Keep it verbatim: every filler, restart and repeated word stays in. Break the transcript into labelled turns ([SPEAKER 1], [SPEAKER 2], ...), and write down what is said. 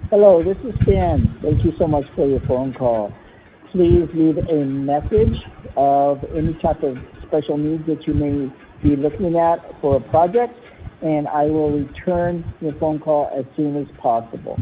[SPEAKER 1] Hello, this is Stan. Thank you so much for your phone call. Please leave a message of any type of special needs that you may be looking at for a project, and I will return your phone call as soon as possible.